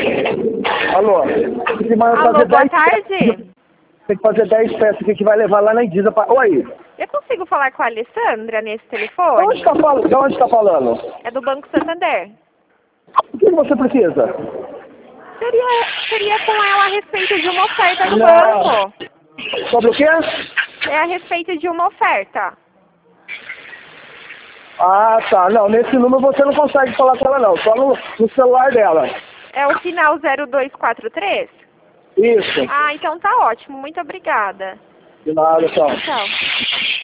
Alô? Alô, boa tarde. Tem que fazer 10 peças aqui que vai levar lá na Indisa. Oi? Eu consigo falar com a Alessandra nesse telefone? De onde está falando? É do Banco Santander. O que você precisa? Seria com ela a respeito de uma oferta do Não. banco. Sobre o quê? É a respeito de uma oferta. Ah, tá. Não, nesse número você não consegue falar com ela, não. Só no celular dela. É o final 0243? Isso. Ah, então tá ótimo. Muito obrigada. De nada, tchau. Tchau.